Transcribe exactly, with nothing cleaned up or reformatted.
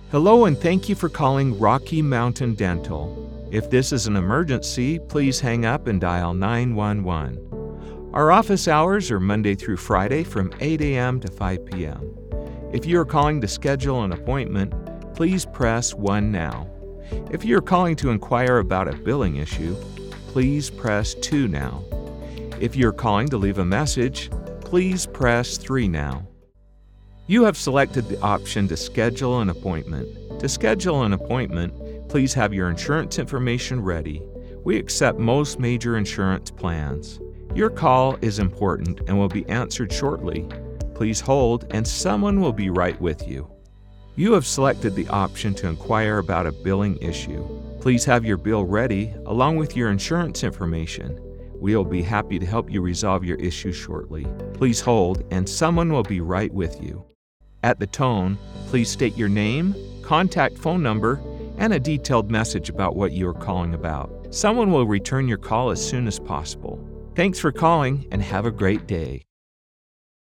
Hello and thank you for calling Rocky Mountain Dental. If this is an emergency, please hang up and dial nine one one. Our office hours are Monday through Friday from eight a.m. to five p.m. If you are calling to schedule an appointment, please press one now. If you are calling to inquire about a billing issue, please press two now. If you are calling to leave a message, please press three now. You have selected the option to schedule an appointment. To schedule an appointment, please have your insurance information ready. We accept most major insurance plans. Your call is important and will be answered shortly. Please hold and someone will be right with you. You have selected the option to inquire about a billing issue. Please have your bill ready along with your insurance information. We will be happy to help you resolve your issue shortly. Please hold and someone will be right with you. At the tone, please state your name, contact phone number, and a detailed message about what you are calling about. Someone will return your call as soon as possible. Thanks for calling and have a great day.